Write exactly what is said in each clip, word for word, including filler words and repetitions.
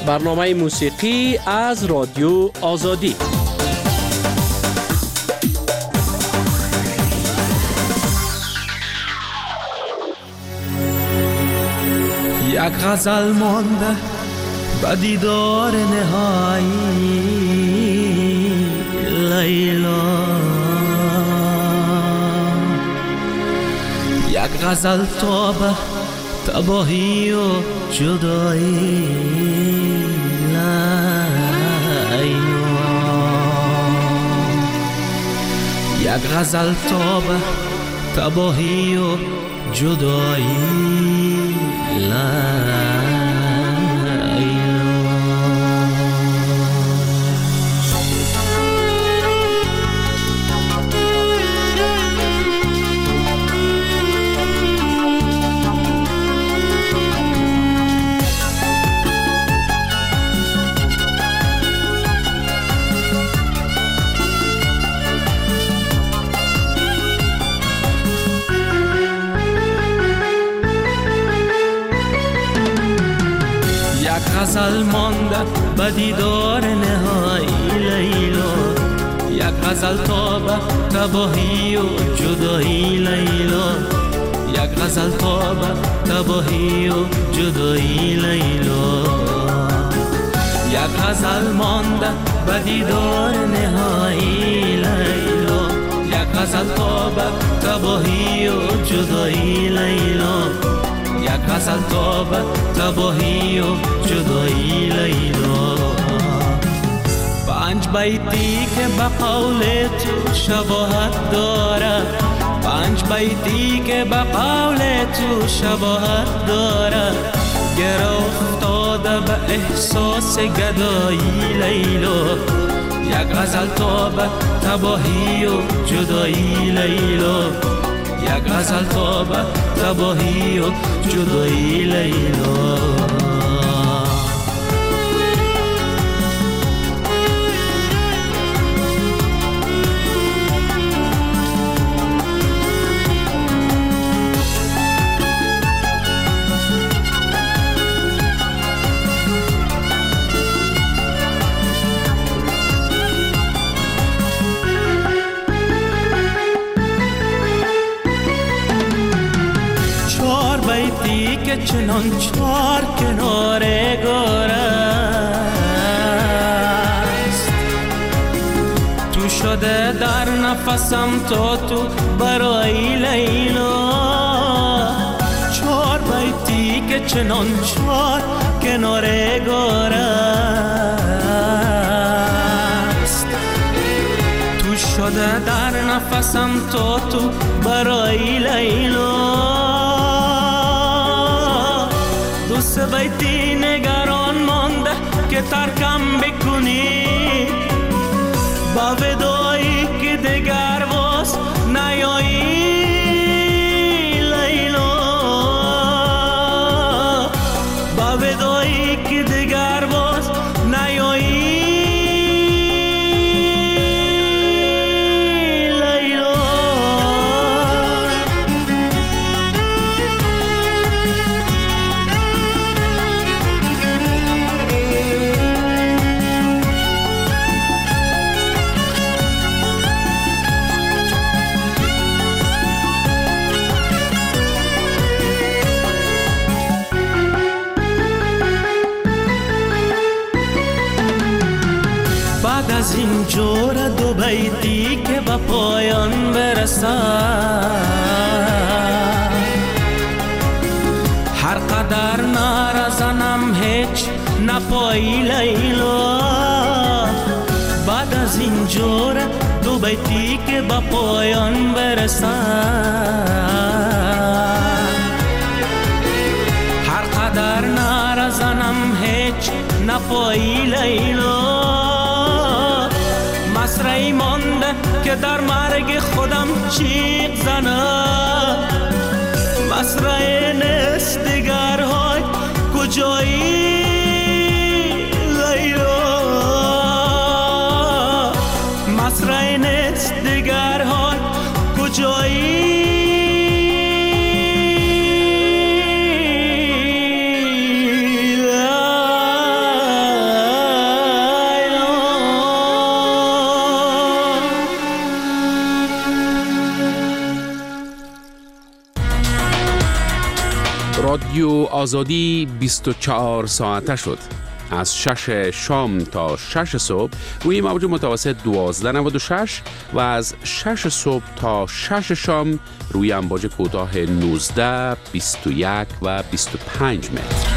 برنامه موسیقی از رادیو آزادی. یک غزل مانده به دیدار نهایی لیلا، یک غزل تا به تباهی و جدایی لیلا، یک غزل تا به تباهی و جدایی لیلا. غزل مانده به دیدار نهایی لیلا، یک غزل تا به تباهی و جدایی لیلا، یک غزل تا به تباهی و جدایی لیلا، یک غزل مانده به دیدار نهایی لیلا، یک غزل تا به تباهی و جدایی لیلا، یک غزل تا به تباهی و جدایی لیلا. پنج بیتی که به قول تو شباهت داره، پنج بیتی که به قول تو شباهت داره، گره افتاده به احساس گدایی لیلا، یک غزل تا به تباهی و جدایی لیلا، یک غزل تا به تباهی و جدایی لیلا. که چنان چار کنار گار است، تو شده در نفسم تا تو برای لیلا، چار بیتی که چنان چار کنار گار است، تو شده در نفسم تا تو برای لیلا. دوست بیتی نگران مانده که ترکم بکنی، با ودایی که دگر باز نیایی لیلا، با ودایی که دگر باز نیایی لیلا. بعد از این جور دو بیتی که به پایان برسد، هر قدر نرزنم هیچ نپایی لیلا، بعد از این جور دو بیتی که به پایان برسد، هر قدر نرزنم هیچ نپایی لیلا. مسرعی مانده که در مرگ خودم چیق زنه، مسرعی نیست دیگرهای کجایی لیلا، مسرعی نیست دیگرهای کجایی لیلا. رادیو آزادی بیست و چهار ساعته شد. از شش شام تا شش صبح روی موج متوسط دوازده نود و شش و از شش صبح تا شش شام روی امواج کوتاه نوزده، بیست و یک و بیست و پنج متر.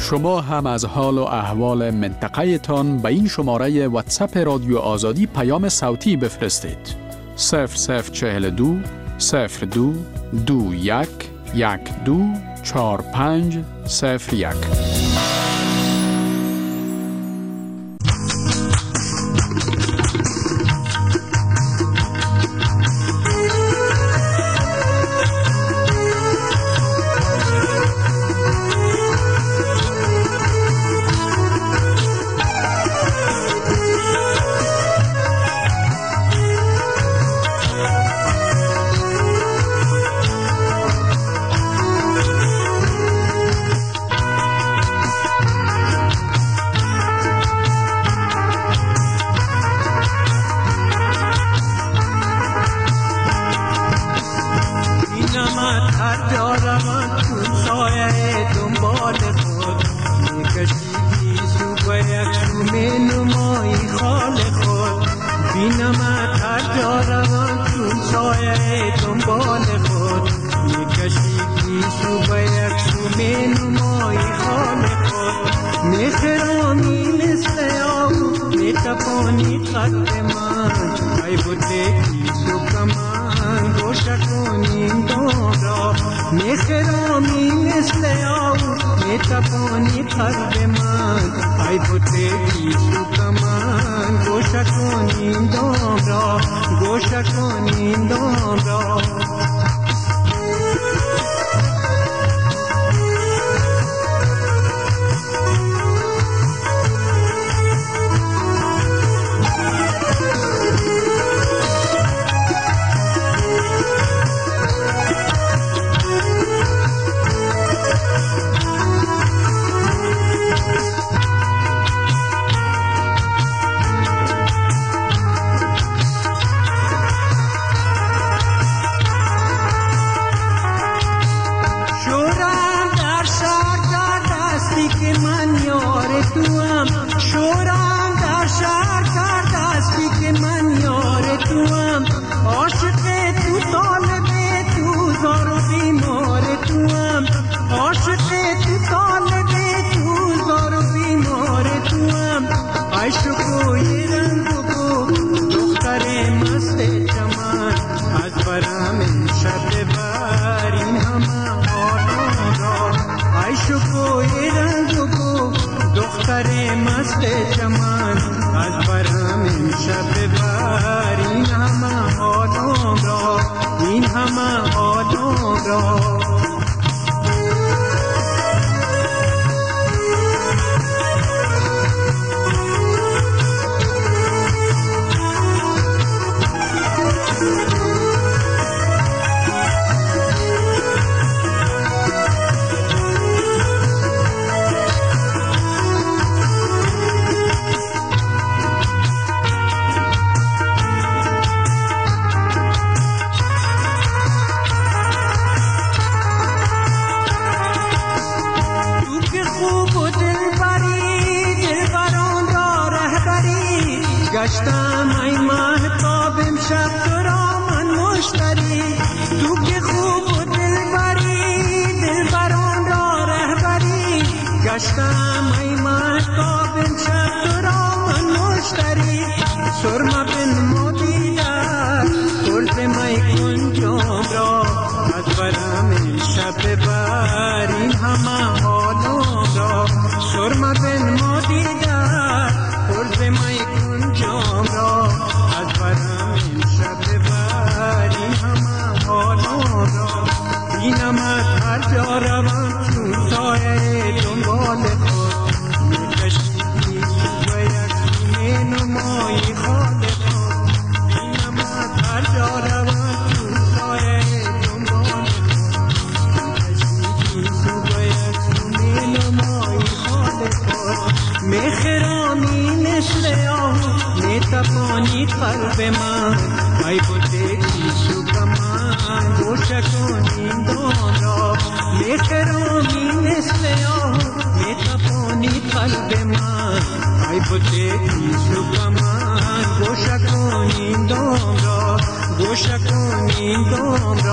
شما هم از حال و احوال منطقه تان به این شماره واتساپ رادیو آزادی پیام صوتی بفرستید. صفر صفر چهل و دو صفر دو دو یک یک دو چهار پنج صفر یک.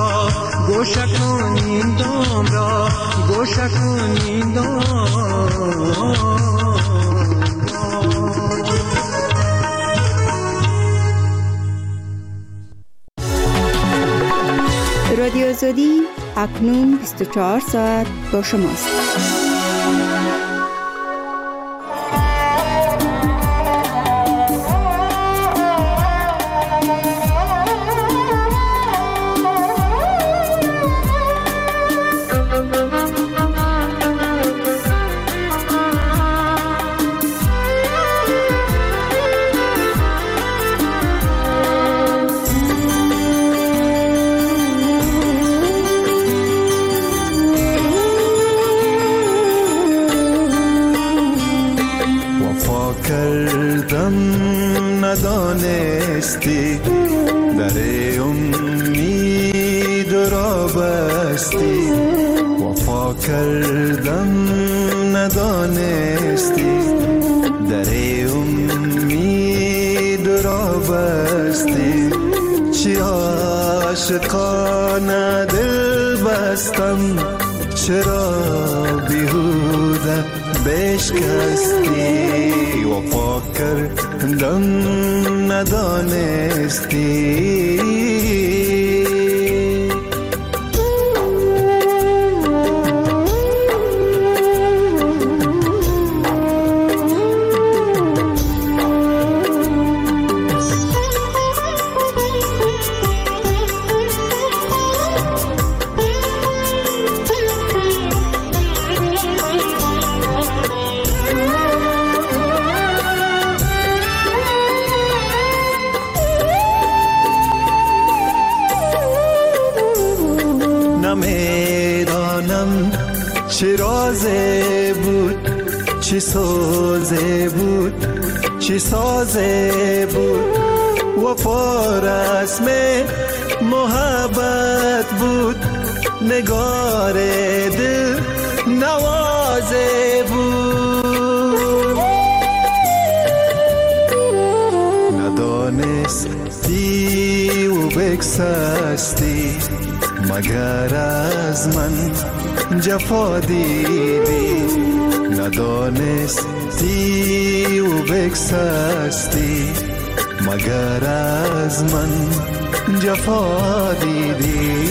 گوش کنین دام را گوش کنین دام آزادی اکنون بیست و چهار ساعت با شماست. ندانستی در امید را بستی، وفا کردم ندانستی در امید را بستی. چی عاشقانه دل بستم، چرا بیهوده بشکستی، وفا کردم ندانستی. نمیدانم چه رازه بود، چه سازه بود، چه سازه بود. وفا رسم محبت بود، نگار دل نوازه بود. ندانستی و بگسستی، مگر از من جفا دیدی. ندانستی و بگسستی، مگر از من جفا دیدی.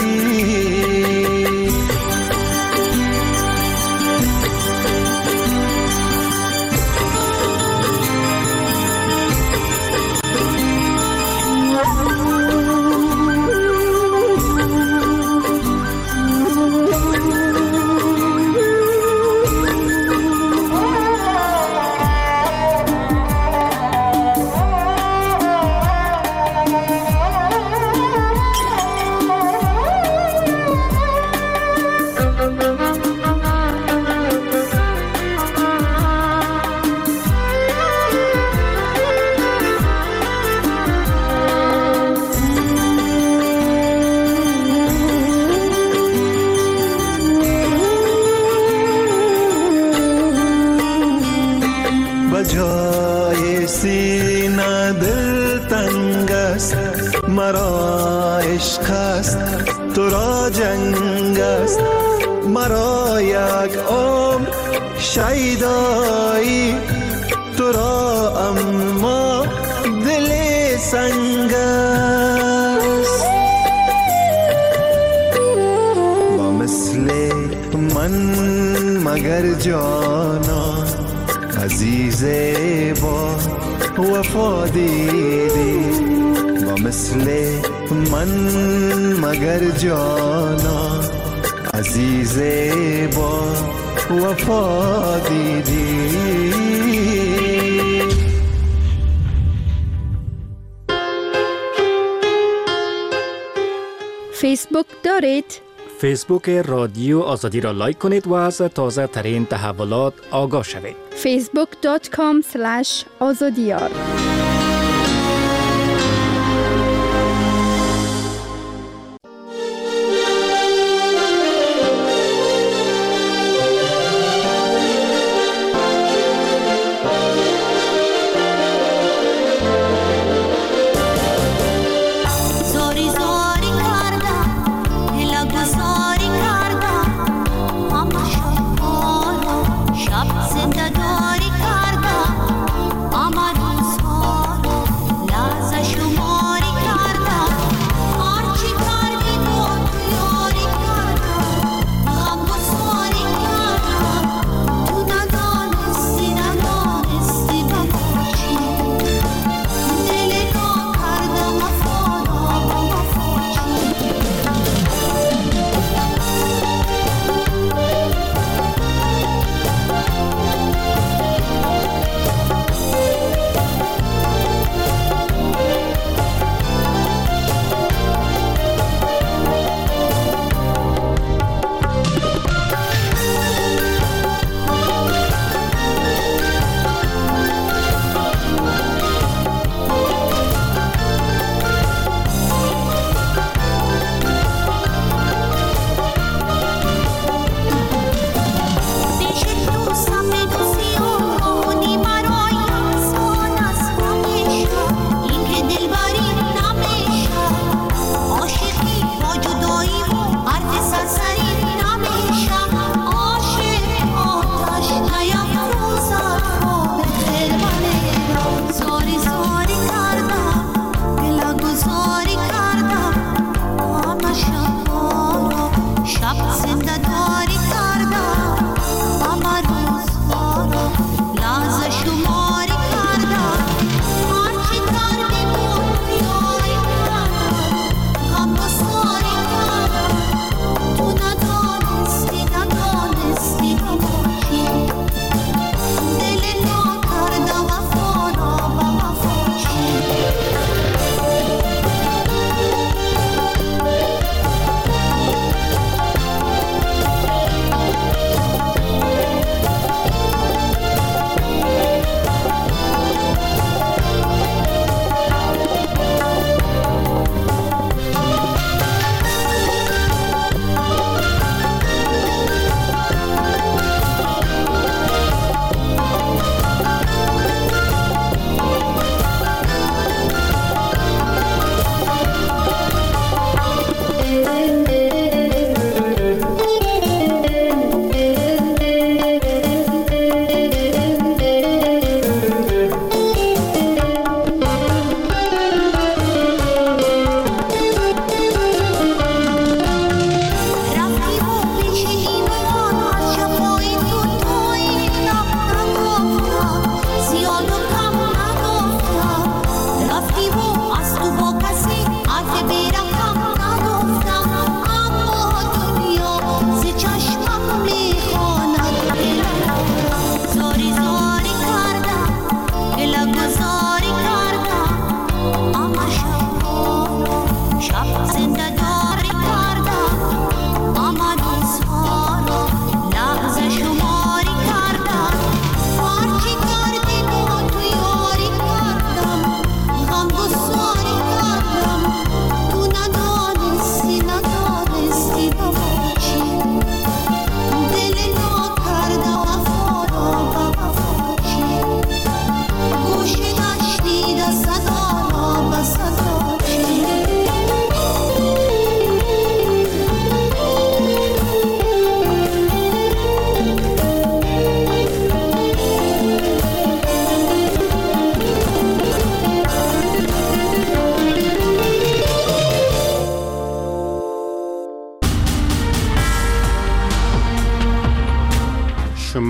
جای سینه دل تنگ است، مرا عشق است تو را جنگ است. مرا یک عمر شیدایی تو را، اما دل سنگ است. با مثل من مگر جانا عزیز با وفا دیدی. با مثل من مگر جانا عزیز با وفا دیدی. فیسبوک دارید؟ فیسبوک رادیو آزادی را لایک کنید و از تازه ترین تحولات آگاه شوید. فیسبوک دات کام اسلش آزادیار. زندگاری کردم، آمد روزها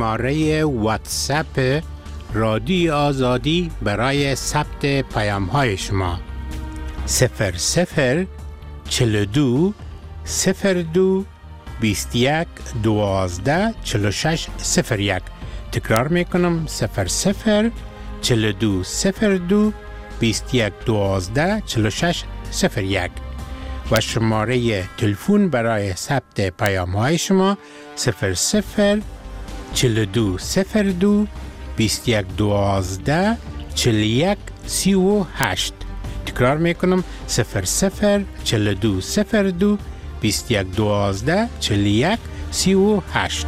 شماره واتساپ رادیو آزادی برای ثبت پیام های شما صفر صفر چهل و دو صفر دو بیست و یک دوازده چهل و شش صفر یک. تکرار میکنم صفر صفر چهل و دو صفر دو بیست و یک دوازده چهل و شش صفر یک و شماره تلفن برای ثبت پیام های شما صفر صفر چهل و دو صفر دو بیست و یک دوازده چهل و یک سی و هشت. تکرار میکنم صفر صفر چهل و دو صفر دو بیست و یک دوازده چهل و یک سی و هشت.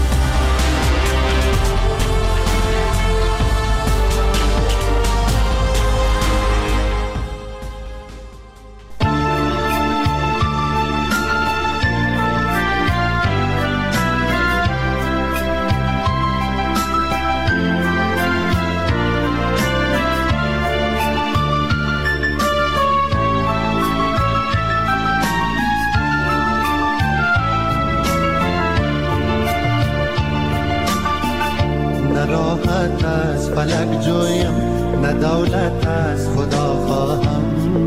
راحت از فلک جویم، نه دولت از خدا خواهم.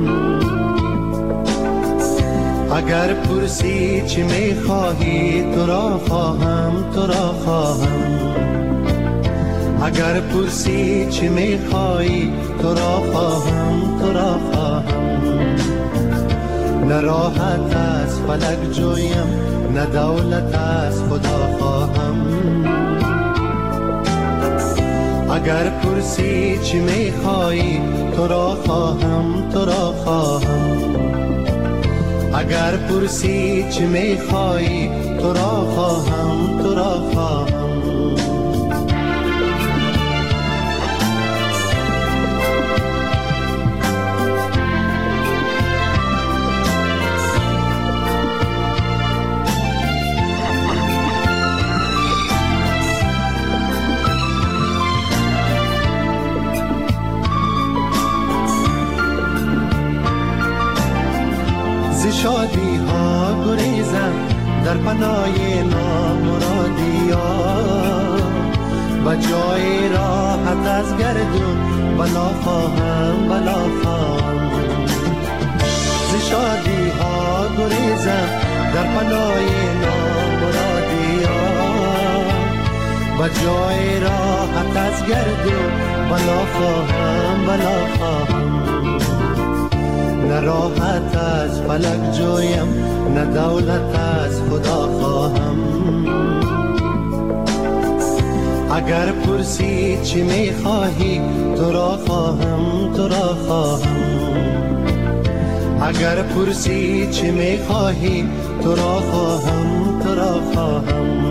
اگر پرسی چی میخواهی تو را خواهم، تو را خواهم. اگر پرسی چی میخواهی تو را خواهم، تو را خواهم. نه راحت از فلک جویم، نه دولت از خدا خواهم. اگر پرسی چی میخواهی تو را خواهم، تو را خواهم. اگر پرسی چی میخواهی تو را خواهم، تو را خواهم. شادی ها گریزم در پناه نامرادی ها و جای راحت از گردون بلا خواهم، بلا خواهم. ز شادی ها گریزم در پناه نامرادی ها و جای راحت از گردون بلا خواهم، بلا خواهم. نه راحت از فلک جویم، نه دولت از خدا خواهم. اگر پرسی چی میخواهی تو را خواهم، تو را خواهم. اگر پرسی چی میخواهی تو را خواهم، تو را خواهم.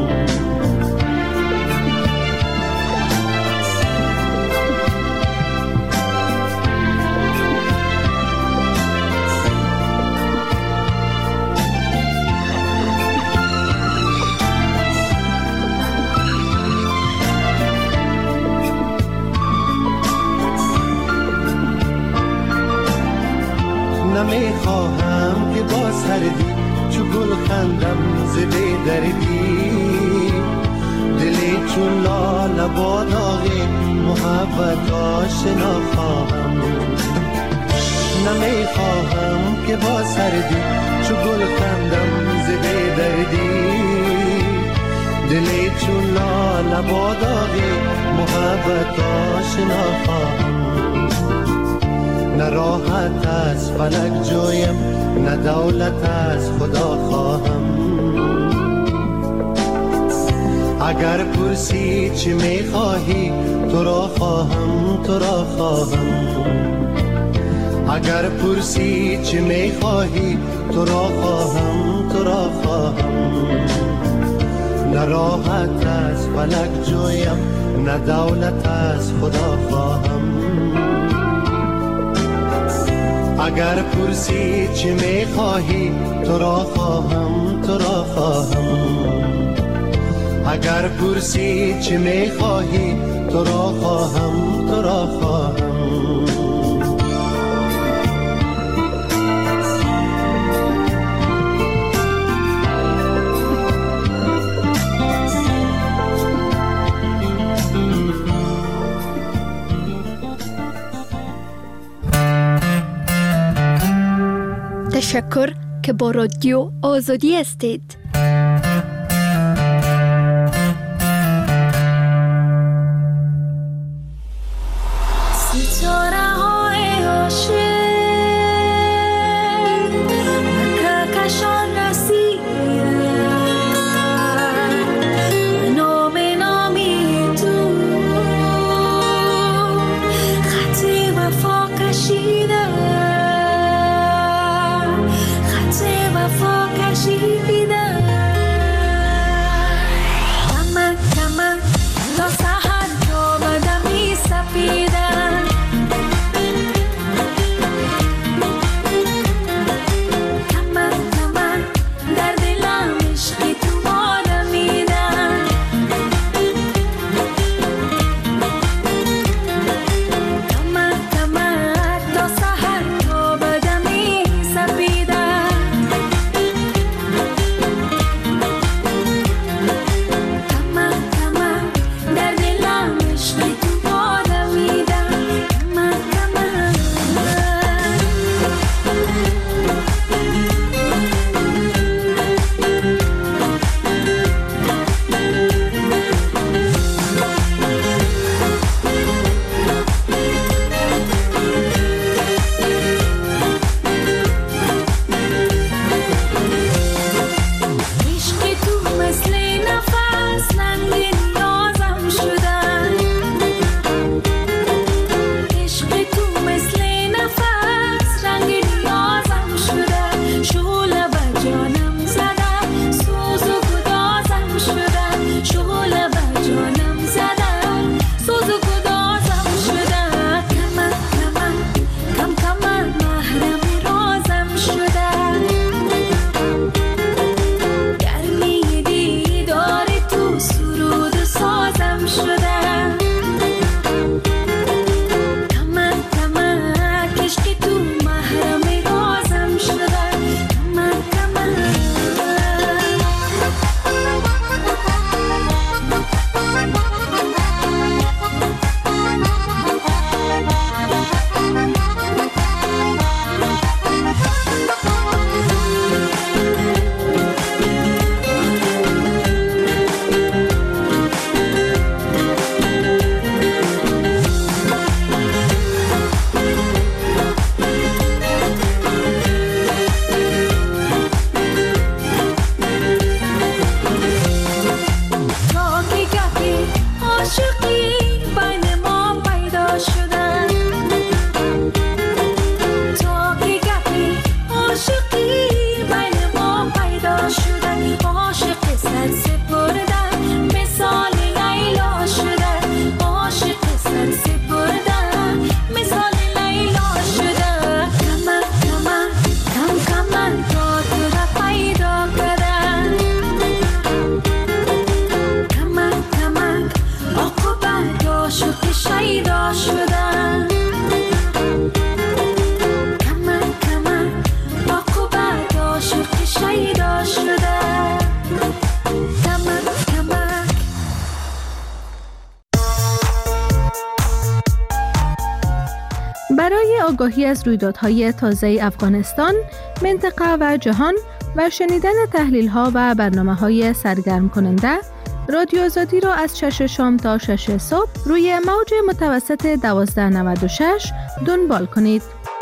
نمیخواهم که با سردی چو گل خندم ز بی دردی. دلی چون لاله با داغ محبت آشنا خواهم. نمیخواهم که با سردی چو گل خندم ز بی دردی. دلی چون لاله با داغ محبت آشنا خواهم. نه راحت از فلک جویم، نه دولت از خدا خواهم. اگر پرسی چی میخواهی تو را خواهم، تو را خواهم. اگر پرسی چی میخواهی تو را خواهم، تو را خواهم. نه راحت از فلک جویم، نه دولت از خدا خواهم. اگر پرسی چی میخواهی تو را خواهم، تو را خواهم. اگر پرسی چی میخواهی تو را خواهم، تو را خواهم. تشکر که با رادیو آزادی هستید. برای آگاهی از رویدادهای تازه افغانستان، منطقه و جهان و شنیدن تحلیل‌ها و برنامه‌های سرگرم کننده، رادیو آزادی را از شش شام تا شش صبح روی موج متوسط دوازده نود و شش دنبال کنید.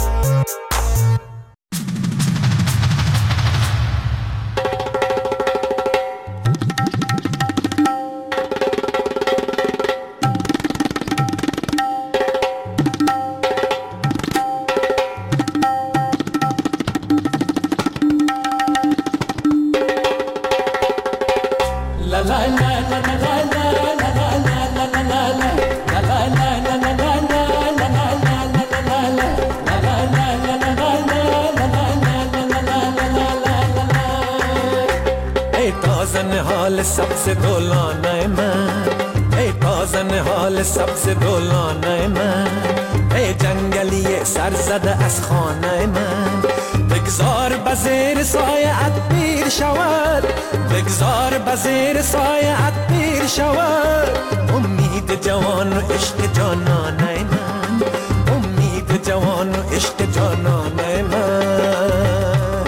سبز دولانه من، ای تازه حال سبز دولانه من، ای جنگلی سر زده از خانه من، بگذار بزیر سایه‌ات پیر شود، بگذار بزیر سایه‌ات پیر شود، امید جوان و عشق جانانه من، امید جوان و عشق جانانه من.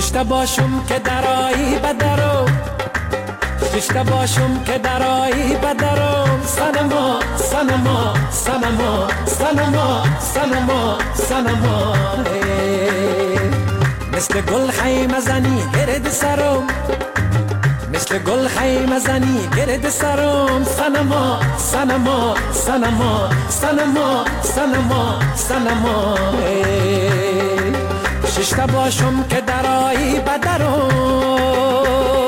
ششتا باشم که درایی بدرو ششتا باشم که درایی بدرم سنما سنما سنما سنما سنما سنما مثل گل خیمه زنی گرد سرم مثل گل خیمه زنی گرد سرم سنما سنما سنما سنما سنما سنما ششتا باشم که درایی بدرم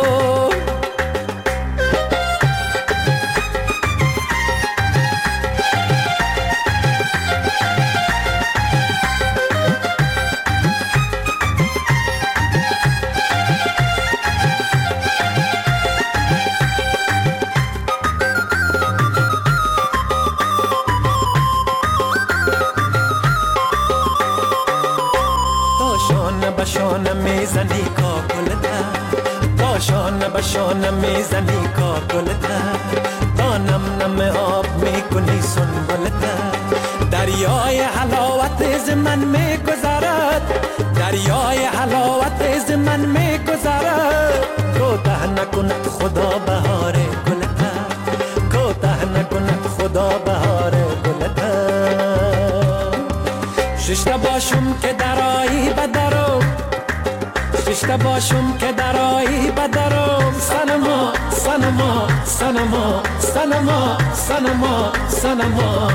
شانه میزنی کاکلته تا شانه به شانه میزنی کاکلته تا نم نم آب میکنی سنبلته دریای حلاوت از من میگذرد دریای حلاوت از من میگذرد کوته نکند خدا بهار گلته کوته نکند خدا بهار گلته ششتا باشم که درایی بدرو ششتا باشم که درایی بدرم سنما سنما سنما سنما سنما سنما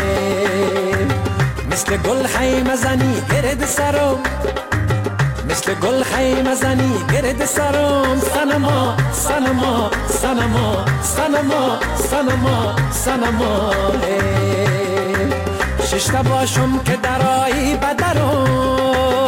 مثل گل خیمه زنی گرد سرم مثل گل خیمه زنی گرد سرم سنما سنما سنما سنما سنما سنما ششتا باشم که درایی بدرم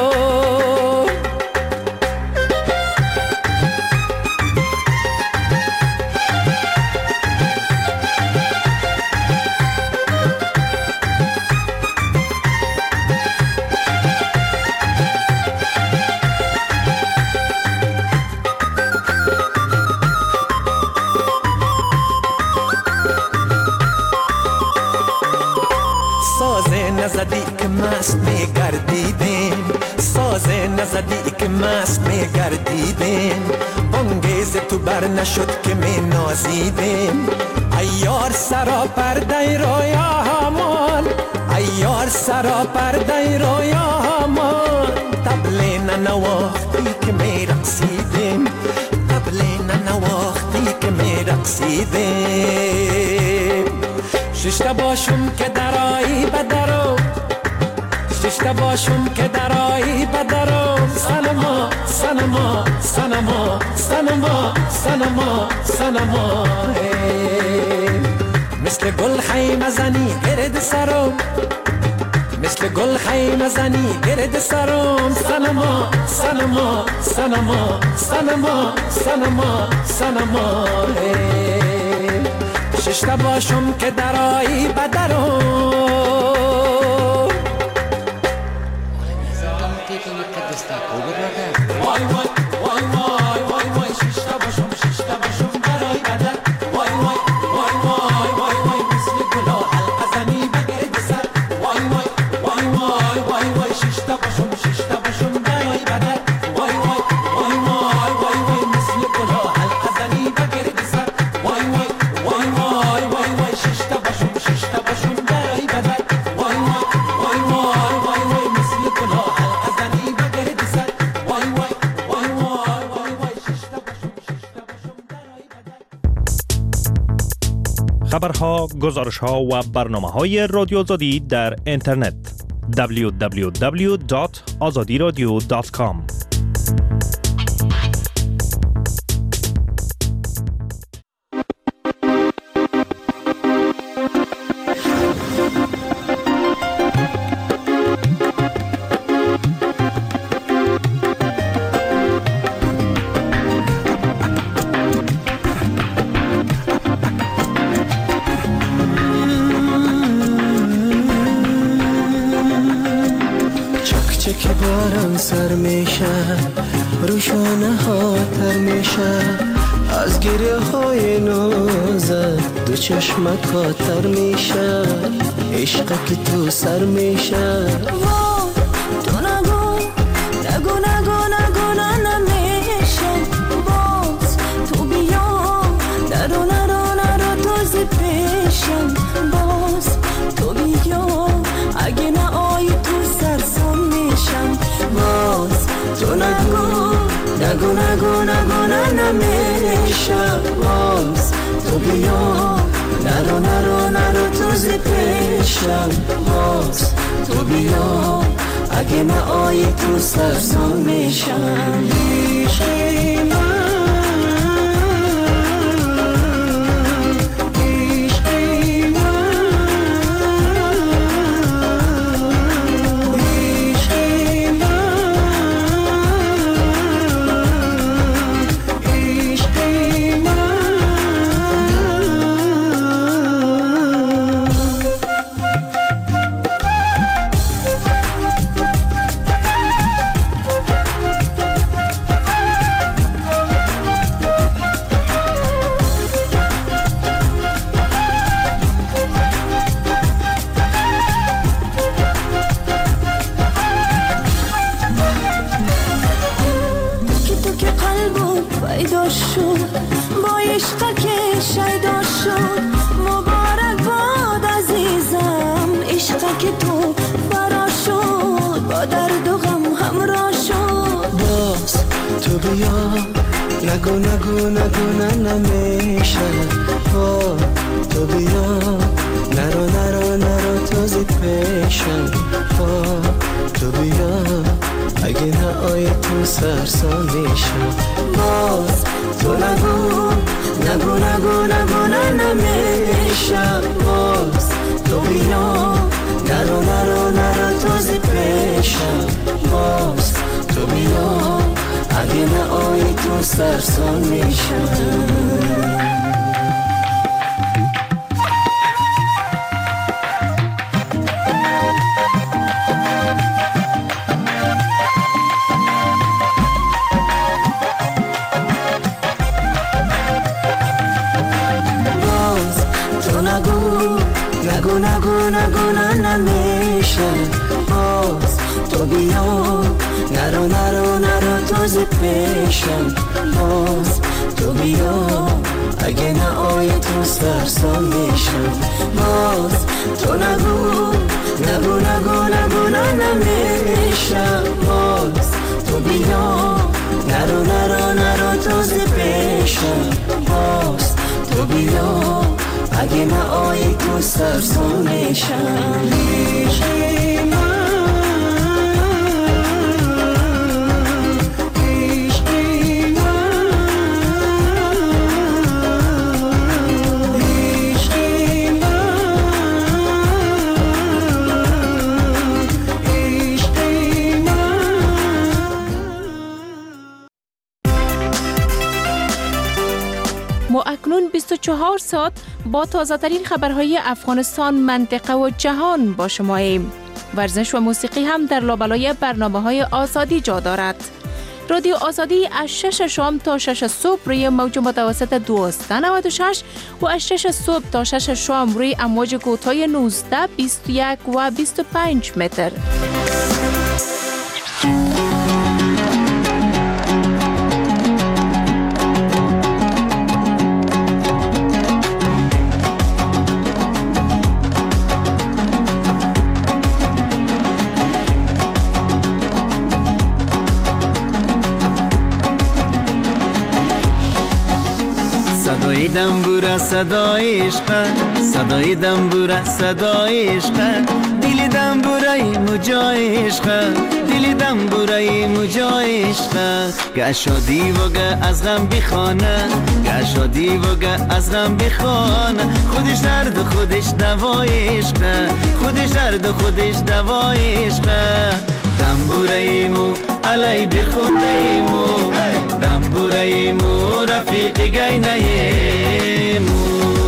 نزدی که مست میگردیدیم سازه نزدی که مست میگردیدیم بانگیز تو بر نشد که می نازیدیم ایار سرا پرده رویا همان ایار سرا پرده رویا همان تبله ننواختی که می رقصیدیم تبله ننواختی که می رقصیدیم ششتا باشم که درایی بدرو ششتا باشم که درایی بدرم سنما سنما سنما سنما سنما سنما مثل گل خیمه زنی گرد سرم مثل گل خیمه زنی گرد سرم سنما سنما سنما سنما سنما سنما ششتا باشم که درایی بدرم وای وای وای وای وای وای ششتا باشم ششتا باشم درایی بدر وای وای وای وای وای وای مثل گلا حلقه زنی بگرد سر وای وای وای وای وای وای ششتا باشم ششتا باشم درایی بدر وای وای وای وای وای وای مثل گلا حلقه زنی بگرد سر وای وای وای وای وای وای ششتا باشم ششتا باشم درایی بدر وای وای وای وای وای وای مثل گلا حلقه زنی بگرد سر وای وای وای وای وای وای ششتا باشم ششتا باشم درایی بدر. خبرها، گزارش‌ها و برنامه‌های رادیو آزادی در اینترنت دبلیو دبلیو دبلیو دات آزادی رادیو دات کام. که باران سر میشه روشانه ها تر میشه از گریه های نازت دو چشمت خاطر میشه عشق که تو سر میشه تو نگو نگو نگو نگو نگو نگو نگو نه نمیشه باز تو بیا نرو نرو نرو تو زی پیشم باز تو بیا اگه نه آیی تو سرسان میشم عشقی من نگو نگو نگو نه نمیشه با تو بیا نرو نرو نرو تو زی پیشم با تو بیا اگه نه آیه تو سرسان میشم باز تو نگو نگو نگو نگو نه نمیشه باز تو بیا نرو نرو نرو تو زی پیشم باز تو بیا اگه نه آیی تو سرسان میشم باز تو نگو نگو نگو نگو نه نمیشه باز تو بیا نرو نرو نرو تو زی پیشم باز تو بیا اگه نه آیه تو سرسان میشم باز تو نگو نگو نگو نگو نه نمیشه باز تو بیا نرو نرو نرو تو زی پیشم باز تو بیا اگه نه آیه تو سرسان میشم عشقی من ما اکنون بیست و چهار ساعت با تازه ترین خبرهای افغانستان، منطقه و جهان با شماییم. ورزش و موسیقی هم در لابلای برنامه های آزادی جا دارد. رادیو آزادی از شش شام تا شش صبح روی موج متوسط دویست و نود و شش و از شش صبح تا شش شام روی امواج کوتاه نوزده، بیست و یک و بیست و پنج متر. صدای دنبوره صدای عشق، صدای دنبوره صدای عشق، دل دنبوره مجای عشق، دل دنبوره مجای عشق. گه شادی و گه از غم بخانه، گه شادی و گه از غم بخانه، خودش درد و خودش دوای عشق، خودش درد و خودش دوای عشق. دنبوره مو علی بخونه مو، دنبوره مو رفیق گینه مو.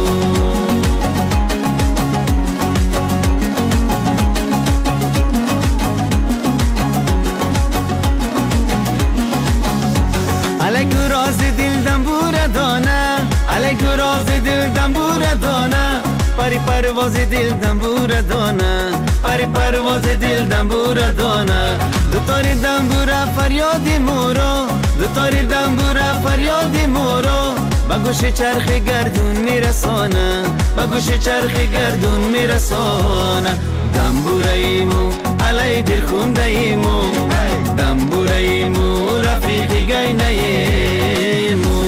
علیکو راز دل دنبوره دانه، علیکو راز دل دنبوره دانه، پری پرواز دل دنبوره دانه، پری پرواز دل دنبوره دانه. دو تاری دنبوره فریاد مورو، دو تاری دنبوره فریاد مورو، با گوش چرخ گردون میرسانه، و گوش چرخ گردون میرسانه دنبوریمو علی دل خوندهیمو دنبوریمو رفیقی گینهیمو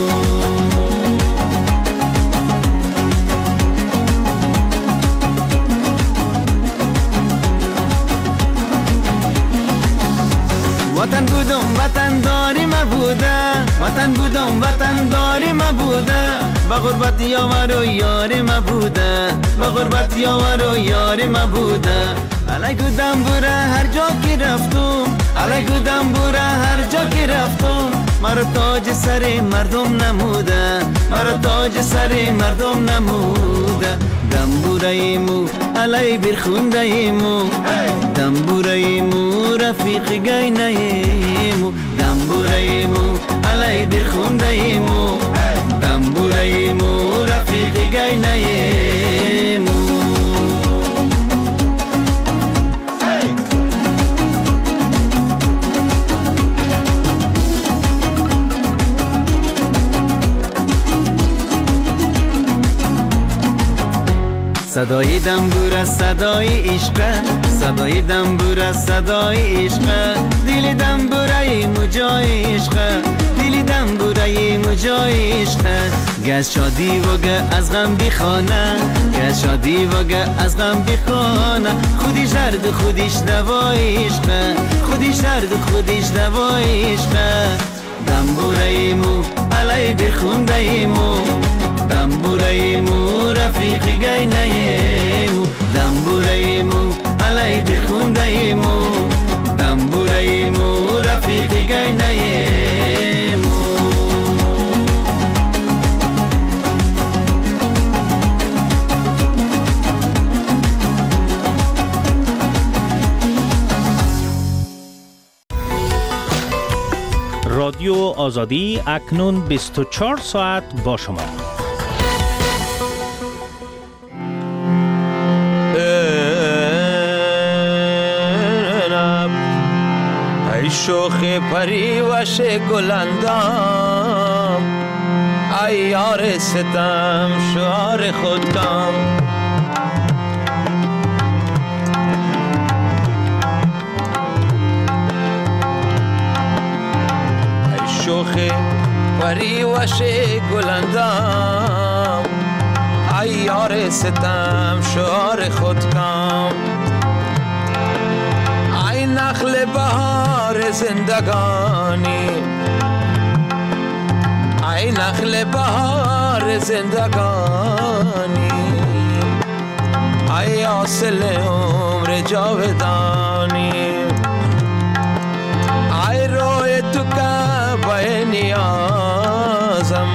وطن بودم وطن داری ما بوده وطن بودم وطن داری ما بوده با غربت یاور و یاری ما بوده با غربت یاور و یاری ما بوده علی گودم بوره هر جا که رفتم علی گودم بوره هر جا که رفتم مرا تاج سر مردم نموده مرا تاج سر مردم نموده دنبوریمو علی برخوندهیمو دنبوریمو رفیق گینهیمو دنبوریمو علی برخوندهیمو دنبوریمو رفیق گینهیمو صدای دنبور صدای عشق صدای دنبور صدای عشق دل دنبوره مجای عشق دل دنبوره مجای عشق گز شادی و گه از غم بخانه گز شادی و گه از غم بخانه خودش درد خودش دوای عشق خودش درد خودش دوای عشق دنبوره مو علی بخونده مو دنبوره مو رفیق گینهیمو دنبوره مو علی بخونده مو دنبوره مو رفیق گینهیمو رادیو آزادی اکنون بیست و چهار ساعت با شما. ای شوخ پری وش گلندام ای یار ستم شعار خودم شوخ پری وش گلندام ای یار ستم شعار خودکام ای نخل بهار زندگانی ای نخل بهار زندگانی ای حاصل عمر جاودانی ای روی تو کعبه نیازم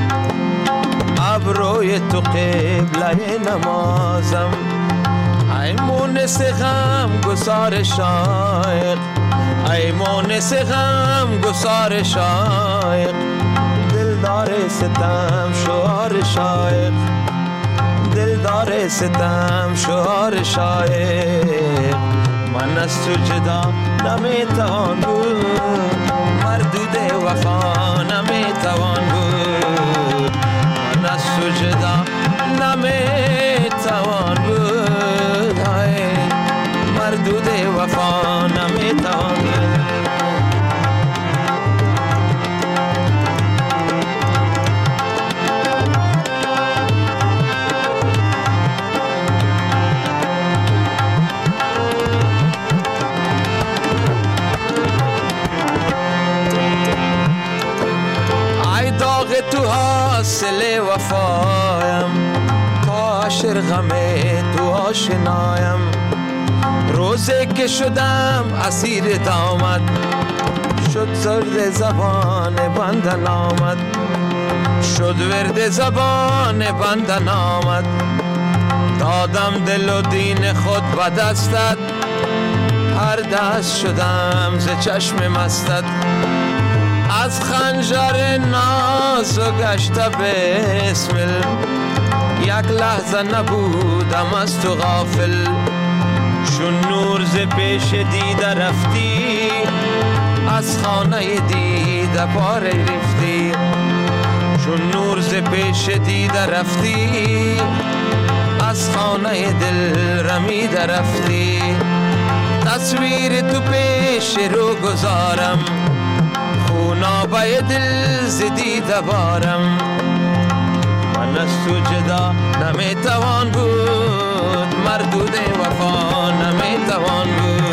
ابروی تو قبله نمازم ای مونس غم گسار شایق ای مونس غم گسار شایق دلدار ستم شعار شایق دلدار ستم شعار شایق من از تو جدا نمیتوان بود مردود وفا نمیتوان بود من از تو جدا نمیتوان بود های مردود وفا نمیتوان بود تو حاصل وفایم تا عشر غم تو آشنایم روزی که شدم اسیر دامت شد زرد زبان بندن آمد شد ورد زبان بندن آمد دادم دل و دین خود به دستت هر دست شدم ز چشم مستت از خنجر ناز و گشت بسمل یک لحظه نبودم از تو غافل چون نور ز پیش دیده رفتی از خانه دیده پاره رفتی چون نور ز پیش دیده رفتی خانه دل رمی درفتی تصویر تو پیش رو گذارم خونابه دل زدی دبارم من از تو جدا نمیتوان بود مردود وفا نمیتوان بود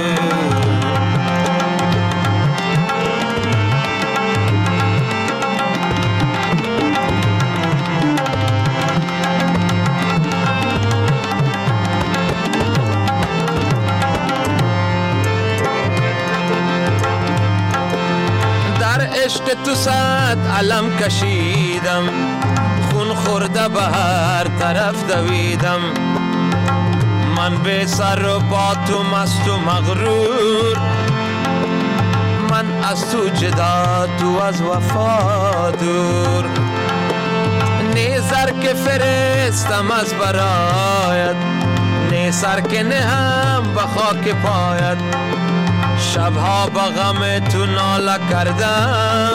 عشق تو صد علم کشیدم خون خورده به هر طرف دویدم من به سر و با تو مست و مغرور من از تو جدا تو از وفا دور نیزر که فرستم از برایت نیزر که نهم به خاک پایت شبها با غم تو ناله کردم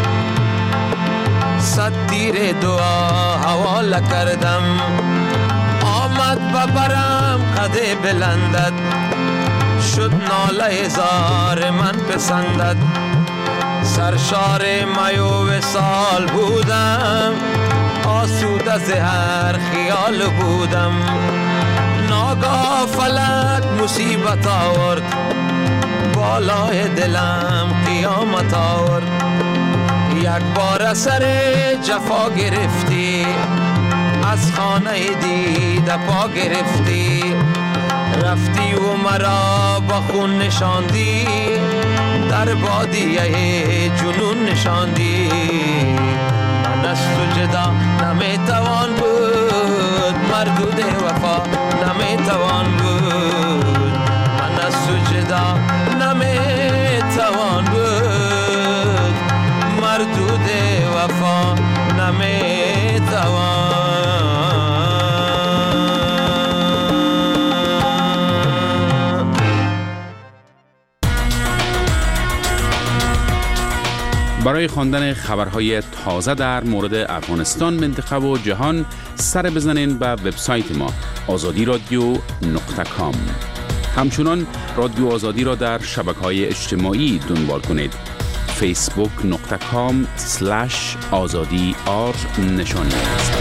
صد تیر دعا حواله کردم آمد ببرم قد بلندت شد ناله هزار من پسندت سرشار میو وصال بودم آسوده ز هر خیال بودم ناگاه فلک مصیبت آورد بالای دلم قیامت آورد یک بار سر جفا گرفتی از خانه دیده پا گرفتی رفتی و مرا با خون نشاندی در بادیه جنون نشاندی من از تو جدا نمیتوان بود مردود وفا نمیتوان بود من از تو جدا نمیتوان بود مردود وفا نمیتوان برای خواندن خبرهای تازه در مورد افغانستان، منطقه و جهان سر بزنین به وبسایت ما آزادی رادیو نقطه کام. همچنان رادیو آزادی را در شبکه‌های اجتماعی دنبال کنید. فیسبوک نقطه کام سلش آزادی آر نشانی است.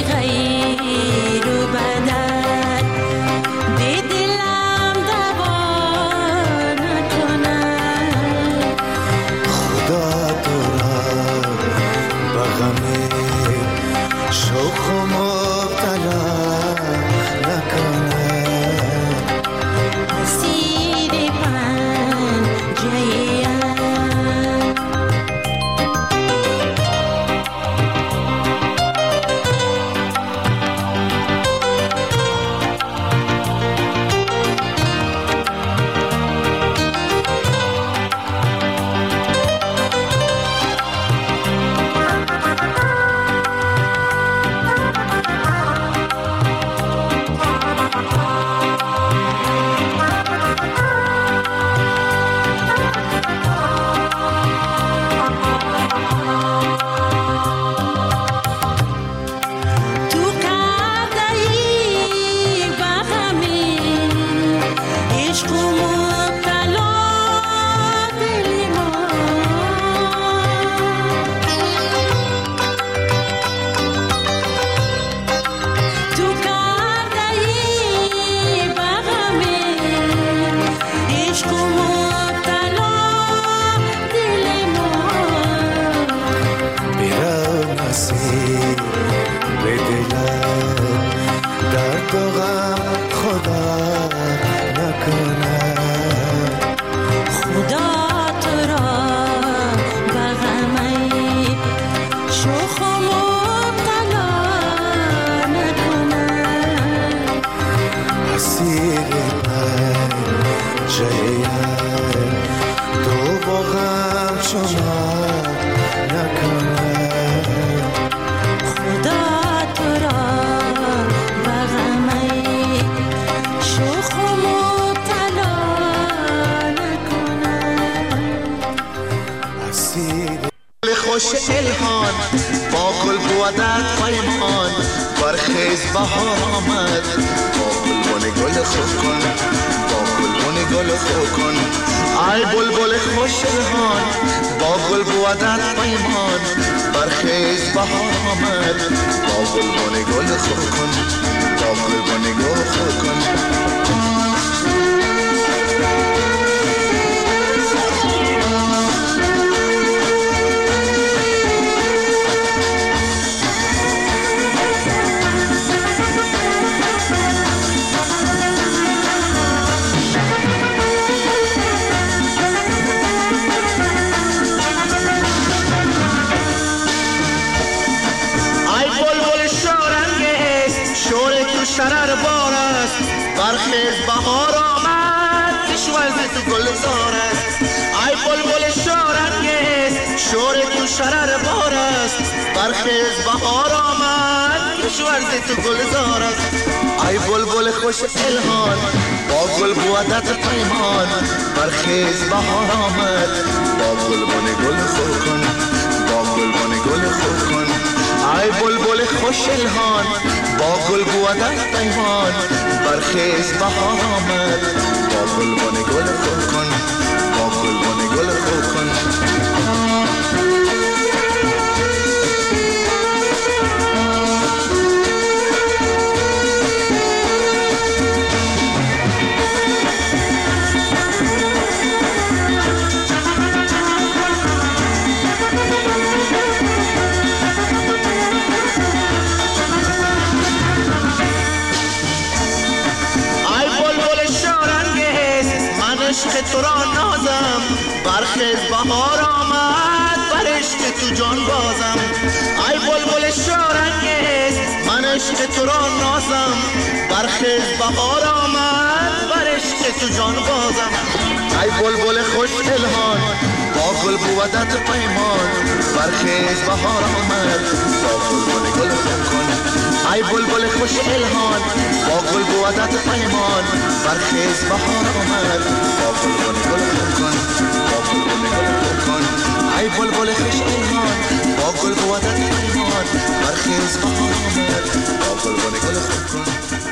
غیر و بدن به دلم دوان شما نکنه خدا تو را بغمه شوخ و مبتلا نکنه خوش الهان با گل بودت پیمان برخیز بهار آمد با گلبن گل خوب کن با گلبن گل خوب کن ای بلبل خوش الهان با گل بودت پیمان برخیز بهار آمد با گلبن گل خوب کن با گلبن گل خوب کن شرر بار است برخیز بهار آمد کشورز تو گلزار است ای بلبل شارنگیز شور تو شرر بار است برخیز بهار آمد کشورز تو گلزار است ای بلبل خوش الهان با گل بودت پیمان برخیز بهار آمد با گلبن گل خوب کن با گلبن گل خوب کن ای بلبل خوش الهان با گل بودت پیمان برخیز بهار آمد با گلبن گل خوب کن با گلبن گل خوب کن عشق تو را نازم برخیز بهار آمد بر عشق تو جان بازم ای بلبل شارنگیز من عشق تو را نازم برخیز بهار آمد بر عشق تو جان بازم ای بلبل خوش الهان با گل بودت پیمان برخیز بهار آمد با گلبن گل خوب کن ای بلبل خوش الهان با گل بودت پیمان برخیز بهار آمد با گلبن گل خوب کن با گلبن گل خوب کن ای بلبل خوش الهان با گل بودت پیمان برخیز بهار آمد با گلبن گل خوب کن